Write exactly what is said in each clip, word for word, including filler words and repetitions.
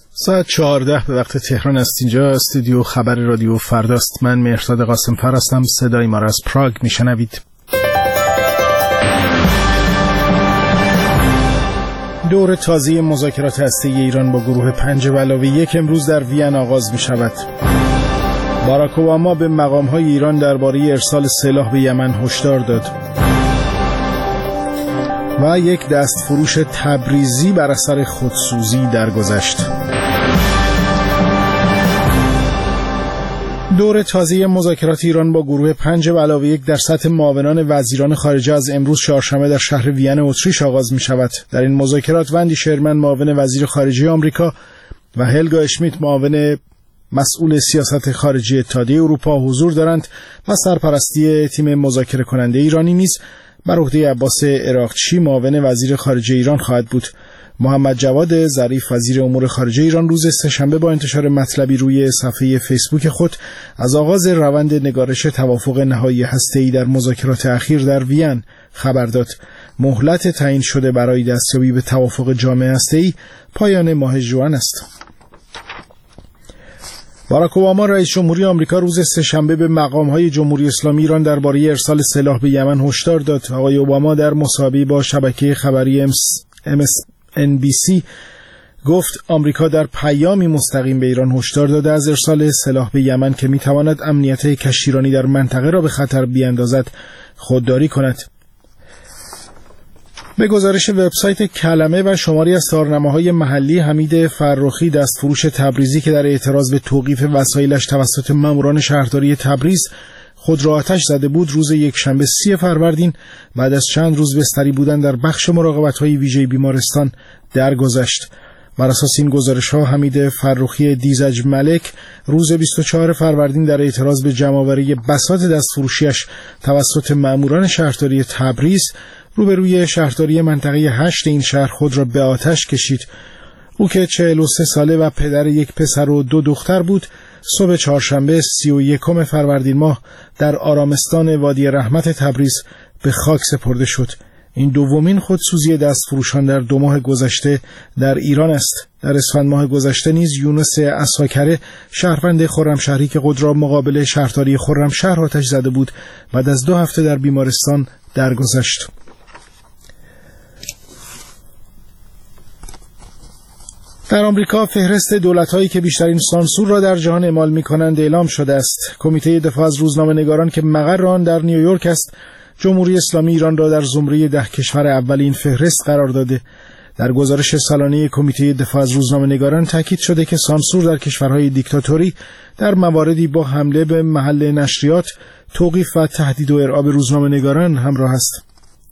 ساعت چهارده به وقت تهران است. اینجا استودیو خبر رادیو فرداست. من مهرداد قاسم‌فر هستم. صدای ما را از پراگ میشنوید. دور تازه مذاکرات هسته‌ای ایران با گروه پنج به علاوه یک امروز در وین آغاز می شود. باراک اوباما به مقام‌های ایران درباره ارسال سلاح به یمن هشدار داد. و یک دستفروش تبریزی بر اثر خودسوزی درگذشت. دور تازه مذاکرات ایران با گروه پنج به علاوه یک در سطح معاونان وزیران خارجه از امروز چهارشنبه در شهر وین اتریش آغاز می شود. در این مذاکرات وندی شرمن معاون وزیر خارجه آمریکا و هلگا اشمیت معاون مسئول سیاست خارجی اتحادیه اروپا حضور دارند و سرپرستی تیم مذاکره کننده ایرانی نیز بر عهده عباس عراقچی معاون وزیر خارجه ایران خواهد بود. محمد جواد ظریف وزیر امور خارجه ایران روز سه‌شنبه با انتشار مطلبی روی صفحه فیسبوک خود از آغاز روند نگارش توافق نهایی هسته‌ای در مذاکرات اخیر در وین خبر داد. مهلت تعیین شده برای دستیابی به توافق جامع هسته‌ای پایان ماه ژوئن است. باراک اوباما رئیس جمهوری آمریکا روز سه‌شنبه به مقام‌های جمهوری اسلامی ایران درباره ارسال سلاح به یمن هشدار داد. آقای اوباما در مصاحبه‌ای با شبکه خبری ام اس ان بی سی گفت آمریکا در پیامی مستقیم به ایران هشدار داده از ارسال سلاح به یمن که می‌تواند امنیت کشتیرانی در منطقه را به خطر بیاندازد خودداری کند. به گزارش وبسایت کلمه و شماری از تارنمه‌های محلی، حمید فرخی دستفروش تبریزی که در اعتراض به توقیف وسایلش توسط ماموران شهرداری تبریز خود را آتش زده بود، روز یکشنبه سی فروردین بعد از چند روز بستری بودن در بخش مراقبت‌های ویژه بیمارستان درگذشت. بر اساس این گزارش‌ها حمید فرخی دیزج ملک روز بیست و چهارم فروردین در اعتراض به جمع‌آوری بساط دستفروشیش توسط ماموران شهرداری تبریز روبروی شهرداری منطقه هشت این شهر خود را به آتش کشید. او که چهل و سه ساله و پدر یک پسر و دو دختر بود، صبح چهارشنبه سی و یکم فروردین ماه در آرامستان وادی رحمت تبریز به خاک سپرده شد. این دومین خودسوزی دستفروشان در دو ماه گذشته در ایران است. در اسفند ماه گذشته نیز یونس عساکره شهروند خرمشهری که خود را مقابل شهرداری خرمشهر آتش زده بود بعد از دو هفته در بیمارستان درگذشت. در آمریکا فهرست دولت‌هایی که بیشترین سانسور را در جهان اعمال می‌کنند اعلام شده است. کمیته دفاع از روزنامه‌نگاران که مقر آن در نیویورک است، جمهوری اسلامی ایران را در زمره ده کشور اول این فهرست قرار داده. در گزارش سالانه کمیته دفاع از روزنامه‌نگاران تاکید شده که سانسور در کشورهای دیکتاتوری در مواردی با حمله به محل نشریات، توقیف و تهدید و ارعاب روزنامه‌نگاران همراه است.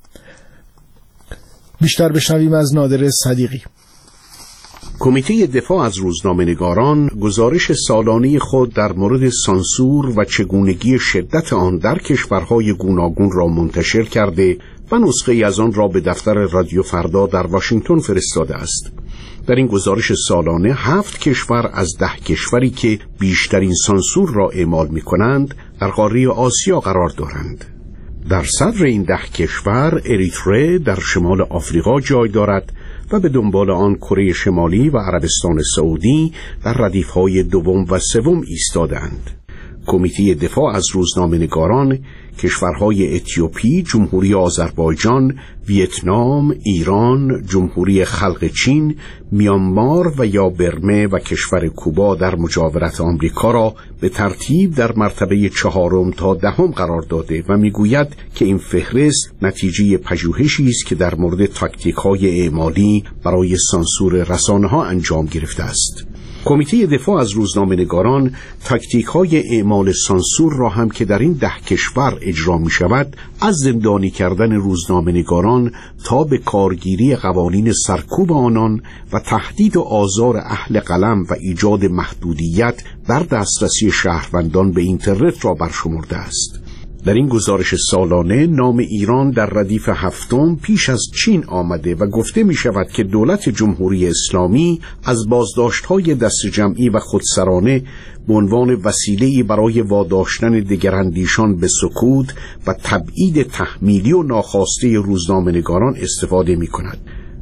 بیشتر بشنویم از نادر صدیقی. کمیته دفاع از روزنامه‌نگاران گزارش سالانه خود در مورد سانسور و چگونگی شدت آن در کشورهای گوناگون را منتشر کرده و نسخه‌ای از آن را به دفتر رادیو فردا در واشنگتن فرستاده است. در این گزارش سالانه هفت کشور از ده کشوری که بیشترین سانسور را اعمال می‌کنند در قاره آسیا قرار دارند. در صدر این ده کشور اریتره در شمال آفریقا جای دارد و به دنبال آن کره شمالی و عربستان سعودی در ردیف‌های دوم و سوم ایستادند. کمیته دفاع از روزنامه‌نگاران کشورهای اتیوپی، جمهوری آذربایجان، ویتنام، ایران، جمهوری خلق چین، میانمار و یا برمه و کشور کوبا در مجاورت آمریکا را به ترتیب در مرتبه چهارم تا دهم قرار داده و میگوید که این فهرست نتیجه پژوهشی است که در مورد تاکتیک‌های اعمالی برای سانسور رسانه‌ها انجام گرفته است. کمیته دفاع از روزنامه‌نگاران تاکتیک‌های اعمال سانسور را هم که در این ده کشور اجرا می‌شود، از زندانی کردن روزنامه‌نگاران تا به کارگیری قوانین سرکوب آنان و تهدید و آزار اهل قلم و ایجاد محدودیت در دسترسی شهروندان به اینترنت را برشمرده است. در این گزارش سالانه نام ایران در ردیف هفتم پیش از چین آمده و گفته می شود که دولت جمهوری اسلامی از بازداشت‌های دست جمعی و خودسرانه به عنوان وسیله‌ای برای واداشتن دگراندیشان به سکوت و تبعید تحمیلی و ناخواسته روزنامه‌نگاران استفاده می کند.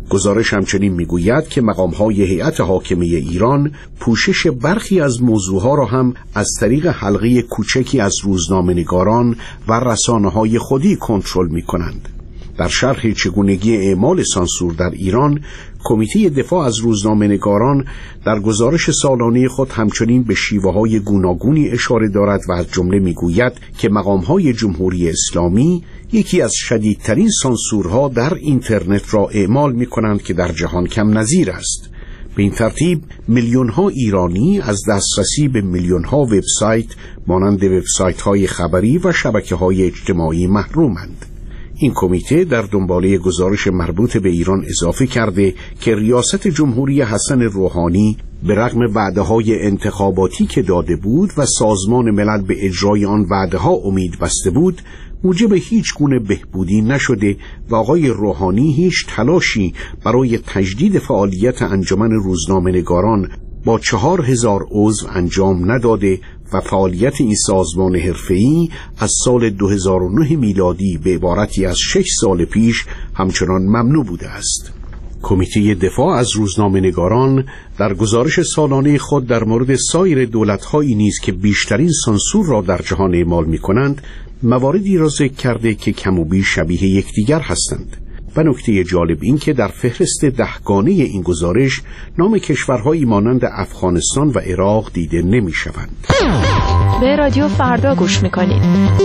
گزارش همچنین میگوید که مقام‌های هیئت حاکمه ایران پوشش برخی از موضوعها را هم از طریق حلقه کوچکی از روزنامه‌نگاران و رسانه‌های خودی کنترل می‌کنند. در شرح چگونگی اعمال سانسور در ایران، کمیته دفاع از روزنامه‌نگاران در گزارش سالانه خود همچنین به شیوه‌های گوناگونی اشاره دارد و از جمله می‌گوید که مقام‌های جمهوری اسلامی یکی از شدیدترین سانسورها در اینترنت را اعمال می‌کنند که در جهان کم نظیر است. به این ترتیب میلیون‌ها ایرانی از دسترسی به میلیون‌ها وبسایت مانند وبسایت‌های خبری و شبکه‌های اجتماعی محرومند. این کمیته در دنباله گزارش مربوط به ایران اضافه کرده که ریاست جمهوری حسن روحانی به رغم وعده‌های انتخاباتی که داده بود و سازمان ملل به اجرای آن وعده‌ها امید بسته بود، موجب هیچ گونه بهبودی نشده و آقای روحانی هیچ تلاشی برای تجدید فعالیت انجمن روزنامه‌نگاران با چهار هزار عضو انجام نداده و فعالیت این سازمان حرفه‌ای از سال دو هزار و نه میلادی به عبارتی از شش سال پیش همچنان ممنوع بوده است. کمیته دفاع از روزنامه‌نگاران در گزارش سالانه خود در مورد سایر دولت‌هایی نیز که بیشترین سانسور را در جهان اعمال می‌کنند، مواردی را ذکر کرده که کم و بیش شبیه یکدیگر هستند. و نکته جالب این که در فهرست دهگانه این گزارش نام کشورهایی مانند افغانستان و عراق دیده نمی شوند. به رادیو فردا گوش می کنید.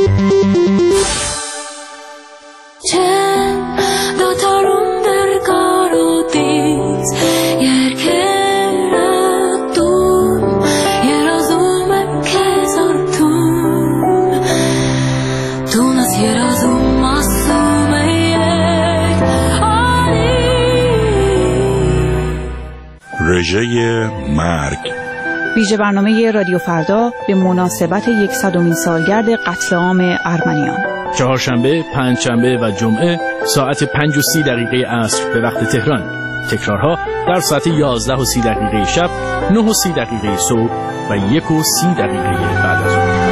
رژه مرگ. ویژه برنامه رادیو فردا به مناسبت یکصدمین سالگرد قتل عام ارمنیان. چهارشنبه، پنجشنبه و جمعه ساعت پنج و سی دقیقه عصر به وقت تهران. تکرارها در ساعت یازده و سی دقیقه شب، نه و سی دقیقه صبح و یک و سی دقیقه بعد از ظهر.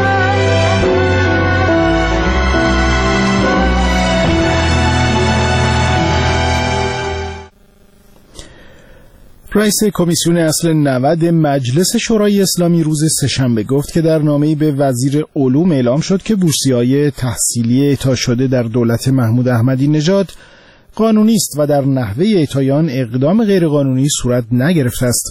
رئیس کمیسیون اصل نود مجلس شورای اسلامی روز سه‌شنبه گفت که در نامه‌ای به وزیر علوم اعلام شد که بورسیه‌های تحصیلی اعطا شده در دولت محمود احمدی نژاد قانونی است و در نحوه اعطای آن اقدام غیرقانونی صورت نگرفته است.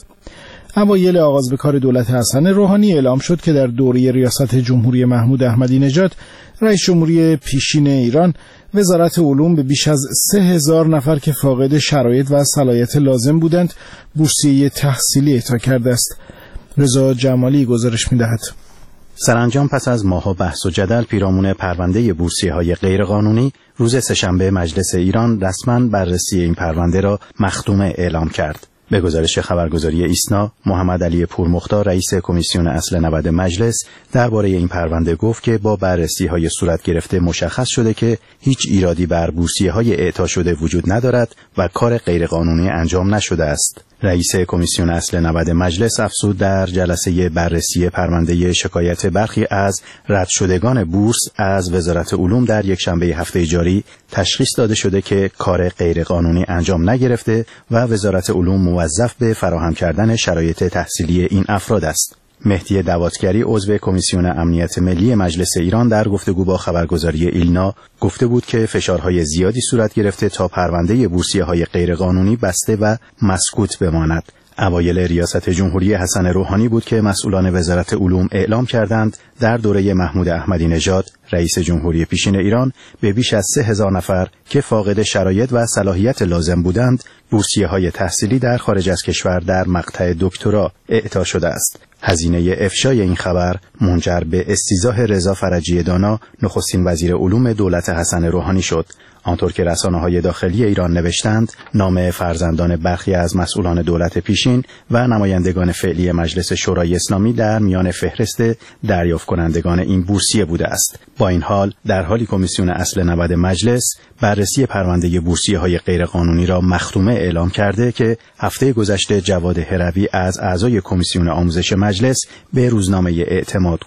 اوایل آغاز به کار دولت حسن روحانی اعلام شد که در دوره ریاست جمهوری محمود احمدی نژاد رئیس جمهوری پیشین ایران وزارت علوم به بیش از سه هزار نفر که فاقد شرایط و صلاحیت لازم بودند بورسیه تحصیلی اعطا کرده است. رضا جمالی گزارش می‌دهد. سرانجام پس از ماه‌ها بحث و جدل پیرامون پرونده بورسیه‌های غیرقانونی، روز سه‌شنبه مجلس ایران رسما بررسی این پرونده را مختومه اعلام کرد. به گزارش خبرگزاری ایسنا، محمد علی پورمختار رئیس کمیسیون اصل نود مجلس درباره این پرونده گفت که با بررسی‌های صورت گرفته مشخص شده که هیچ ایرادی بر بورسیه‌های اعطا شده وجود ندارد و کار غیرقانونی انجام نشده است. رئیس کمیسیون اصل نود مجلس افزود در جلسه بررسی پرونده شکایت برخی از رد شدگان بورس از وزارت علوم در یک شنبه هفته جاری تشخیص داده شده که کار غیرقانونی انجام نگرفته و وزارت علوم موظف به فراهم کردن شرایط تحصیلی این افراد است. مهدی دواتگری عضو کمیسیون امنیت ملی مجلس ایران در گفتگو با خبرگزاری ایلنا گفته بود که فشارهای زیادی صورت گرفته تا پرونده بورسیه‌های غیرقانونی بسته و مسکوت بماند. اوایل ریاست جمهوری حسن روحانی بود که مسئولان وزارت علوم اعلام کردند در دوره محمود احمدی نژاد رئیس جمهوری پیشین ایران به بیش از سه هزار نفر که فاقد شرایط و صلاحیت لازم بودند بورسیه‌های تحصیلی در خارج از کشور در مقطع دکترا اعطا شده است. هزینه افشای این خبر منجر به استیضاح رضا فرجی دانا نخستین وزیر علوم دولت حسن روحانی شد. آنطور که رسانه‌های داخلی ایران نوشتند، نام فرزندان برخی از مسئولان دولت پیشین و نمایندگان فعلی مجلس شورای اسلامی در میان فهرست دریافت کنندگان این بورسیه بوده است. با این حال در حالی کمیسیون اصل نود مجلس بررسی پرونده بورسیه‌های غیرقانونی را مختومه اعلام کرده که هفته گذشته جواد هروی از اعضای کمیسیون آموزش مجلس به روزنامه اعتماد گفت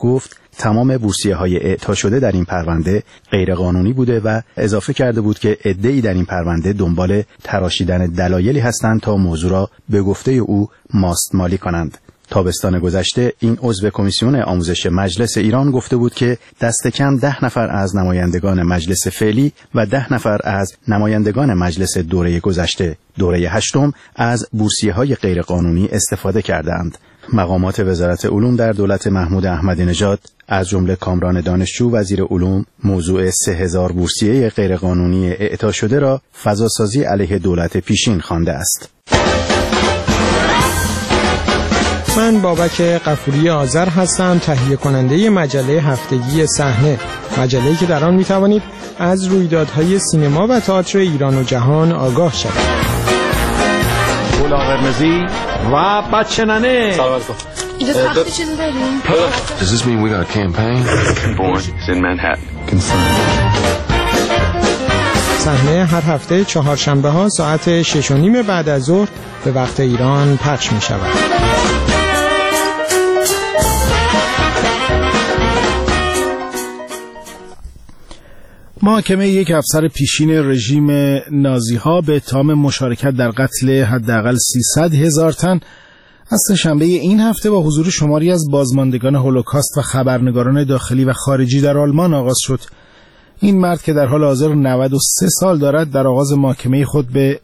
تمام بورسیه‌های اعطا شده در این پرونده غیرقانونی بوده و اضافه کرده بود که عده‌ای در این پرونده دنبال تراشیدن دلایلی هستند تا موضوع را به گفته او ماستمالی کنند. تابستان گذشته این عضو کمیسیون آموزش مجلس ایران گفته بود که دست کم ده نفر از نمایندگان مجلس فعلی و ده نفر از نمایندگان مجلس دوره گذشته دوره هشتم از بورسیه‌های غیرقانونی استفاده کردند. مقامات وزارت علوم در دولت محمود احمدی نژاد از جمله کامران دانشجو وزیر علوم موضوع سه هزار بورسیه غیرقانونی اعطا شده را فضاسازی علیه دولت پیشین خوانده است. من بابک غفوری آذر هستم، تهیه کننده مجله هفتگی صحنه، مجله‌ای که در آن می‌توانید از رویدادهای سینما و تئاتر ایران و جهان آگاه شوید. گل قرمزی و بچه ننه. اینجا تخت چیزی داریم؟ Does this mean we got a campaign? Born in Manhattan. صحنه هر هفته چهارشنبه ها ساعت شش و نیم بعد از ظهر به وقت ایران پخش می شود. محاکمه یک افسر پیشین رژیم نازی ها به اتهام مشارکت در قتل حداقل سیصد هزار تن از سه‌شنبه این هفته با حضور شماری از بازماندگان هولوکاست و خبرنگاران داخلی و خارجی در آلمان آغاز شد. این مرد که در حال حاضر نود و سه سال دارد در آغاز محاکمه خود به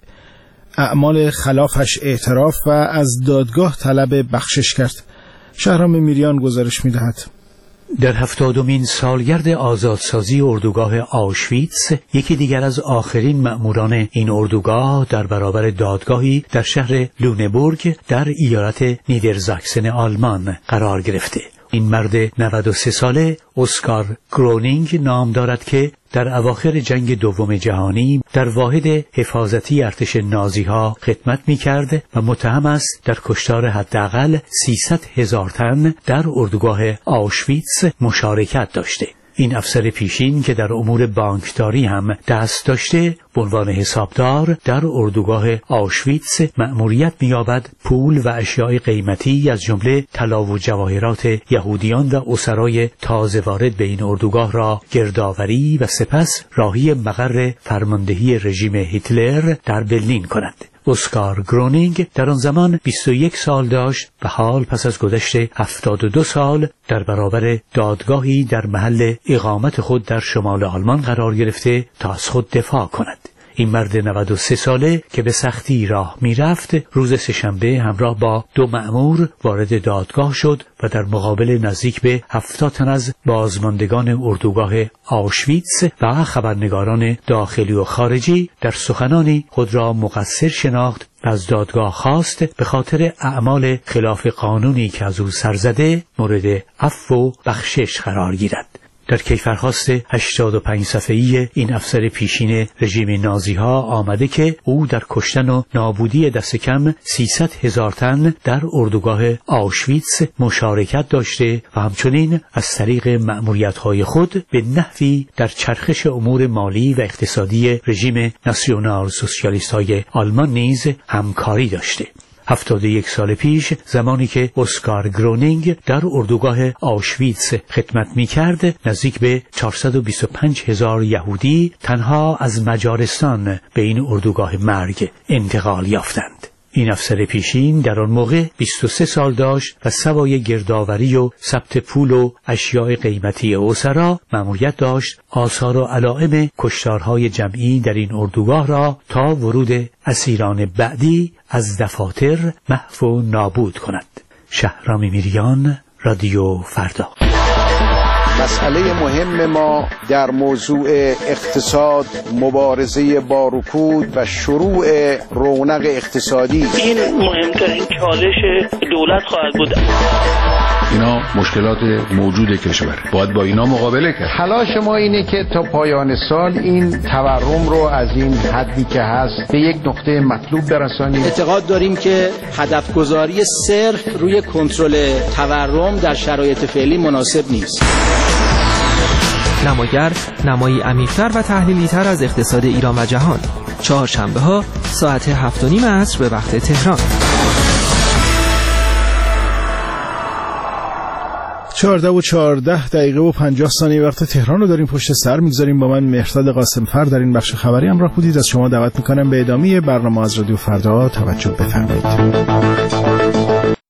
اعمال خلافش اعتراف و از دادگاه طلب بخشش کرد. شهرام میریان گزارش می‌دهد. در هفتادمین سالگرد آزادسازی اردوگاه آشویتس، یکی دیگر از آخرین مأموران این اردوگاه در برابر دادگاهی در شهر لونبورگ در ایالت نیدرزاکسن آلمان قرار گرفته. این مرد نود و سه ساله اسکار گرونینگ نام دارد که در اواخر جنگ دوم جهانی در واحد حفاظتی ارتش نازیها خدمت می‌کرد و متهم است در کشتار حداقل سیصد هزار تن در اردوگاه آشویتس مشارکت داشته. این افسر پیشین که در امور بانکداری هم دست داشته به عنوان حسابدار در اردوگاه آشویتس مأموریت می‌یابد پول و اشیاء قیمتی از جمله طلا و جواهرات یهودیان و اسرای تازه وارد به این اردوگاه را گردآوری و سپس راهی مقر فرماندهی رژیم هیتلر در برلین کند. اسکار گرونینگ در آن زمان بیست و یک سال داشت و حال پس از گذشت هفتاد و دو سال در برابر دادگاهی در محل اقامت خود در شمال آلمان قرار گرفته تا از خود دفاع کند. این مرد نود و سه ساله که به سختی راه می رفت روز سه‌شنبه همراه با دو مأمور وارد دادگاه شد و در مقابل نزدیک به هفتاد تن از بازماندگان اردوگاه آشویتس و خبرنگاران داخلی و خارجی در سخنانی خود را مقصر شناخت و از دادگاه خواست به خاطر اعمال خلاف قانونی که از او سرزده مورد عفو و بخشش قرار گیرد. در کیفرخواست هشتاد و پنج صفحه‌ای این افسر پیشین رژیم نازیها آمده که او در کشتن و نابودی دست کم سیصد هزار تن در اردوگاه آشویتس مشارکت داشته و همچنین از طریق مأموریت‌های خود به نحوی در چرخش امور مالی و اقتصادی رژیم ناسیونال سوسیالیست‌های آلمان نیز همکاری داشته. هفتاد و یک سال پیش زمانی که اسکار گرونینگ در اردوگاه آشویتس خدمت می کرد نزدیک به چهارصد و بیست و پنج هزار یهودی تنها از مجارستان به این اردوگاه مرگ انتقال یافتند. این افسر پیشین در آن موقع بیست و سه سال داشت و سوای گردآوری و ثبت پول و اشیاء قیمتی اسرا مأموریت داشت آثار و علائم کشتارهای جمعی در این اردوگاه را تا ورود اسیران بعدی از دفاتر محو و نابود کند. شهرام میریان، رادیو فردا. مسئله مهم ما در موضوع اقتصاد مبارزه با رکود و شروع رونق اقتصادی این مهمترین چالش دولت خواهد بود. اینا مشکلات موجود کشور، باید با اینا مقابله کرد. تلاش ما اینه که تا پایان سال این تورم رو از این حدی که هست به یک نقطه مطلوب برسانیم. اعتقاد داریم که هدف گذاری صرف روی کنترل تورم در شرایط فعلی مناسب نیست. نماگر نمایی عمیق‌تر و تحلیلی‌تر از اقتصاد ایران و جهان، چهارشنبه ها ساعت هفت و نیم عصر به وقت تهران. چهارده و چهارده دقیقه و پنجاه ثانیه وقت تهران رو داریم پشت سر میگذاریم. با من مهرداد قاسمفر در این بخش خبری همراه بودید. از شما دعوت میکنم به ادامه برنامه از رادیو فردا توجه بفرمایید.